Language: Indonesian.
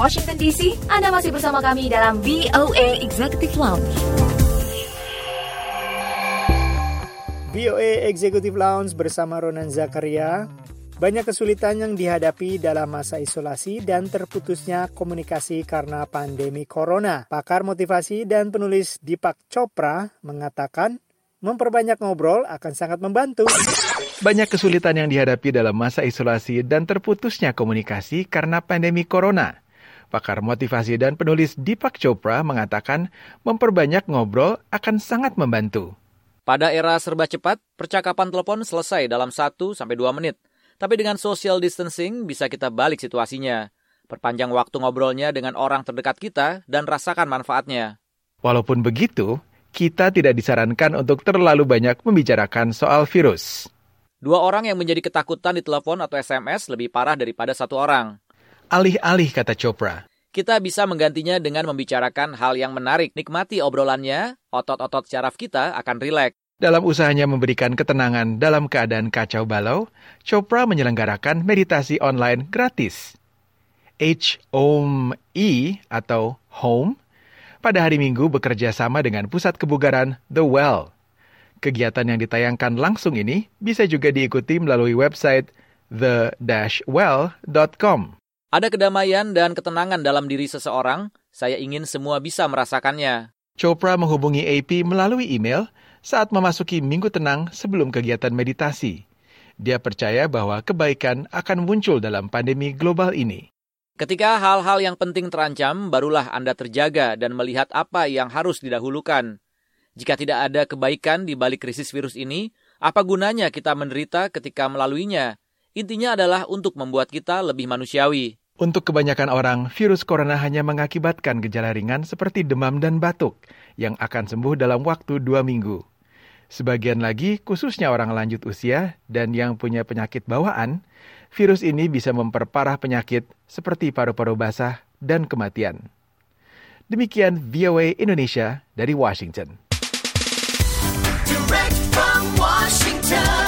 Washington DC, Anda masih bersama kami dalam VOA Executive Lounge. VOA Executive Lounge bersama Ronan Zakaria. Banyak kesulitan yang dihadapi dalam masa isolasi dan terputusnya komunikasi karena pandemi corona. Pakar motivasi dan penulis Deepak Chopra mengatakan, memperbanyak ngobrol akan sangat membantu. Banyak kesulitan yang dihadapi dalam masa isolasi dan terputusnya komunikasi karena pandemi corona. Pakar motivasi dan penulis Deepak Chopra mengatakan memperbanyak ngobrol akan sangat membantu. Pada era serba cepat, percakapan telepon selesai dalam 1-2 menit. Tapi dengan social distancing bisa kita balik situasinya. Perpanjang waktu ngobrolnya dengan orang terdekat kita dan rasakan manfaatnya. Walaupun begitu, kita tidak disarankan untuk terlalu banyak membicarakan soal virus. 2 orang yang menjadi ketakutan di telepon atau SMS lebih parah daripada 1 orang. Alih-alih, kata Chopra, kita bisa menggantinya dengan membicarakan hal yang menarik. Nikmati obrolannya, otot-otot syaraf kita akan rileks. Dalam usahanya memberikan ketenangan dalam keadaan kacau balau, Chopra menyelenggarakan meditasi online gratis. HOME atau Home pada hari Minggu bekerja sama dengan pusat kebugaran The Well. Kegiatan yang ditayangkan langsung ini bisa juga diikuti melalui website the-well.com. Ada kedamaian dan ketenangan dalam diri seseorang, saya ingin semua bisa merasakannya. Chopra menghubungi AP melalui email saat memasuki minggu tenang sebelum kegiatan meditasi. Dia percaya bahwa kebaikan akan muncul dalam pandemi global ini. Ketika hal-hal yang penting terancam, barulah Anda terjaga dan melihat apa yang harus didahulukan. Jika tidak ada kebaikan di balik krisis virus ini, apa gunanya kita menderita ketika melaluinya? Intinya adalah untuk membuat kita lebih manusiawi. Untuk kebanyakan orang, virus corona hanya mengakibatkan gejala ringan seperti demam dan batuk, yang akan sembuh dalam waktu 2 minggu. Sebagian lagi, khususnya orang lanjut usia dan yang punya penyakit bawaan, virus ini bisa memperparah penyakit seperti paru-paru basah dan kematian. Demikian VOA Indonesia dari Washington. Direct from Washington.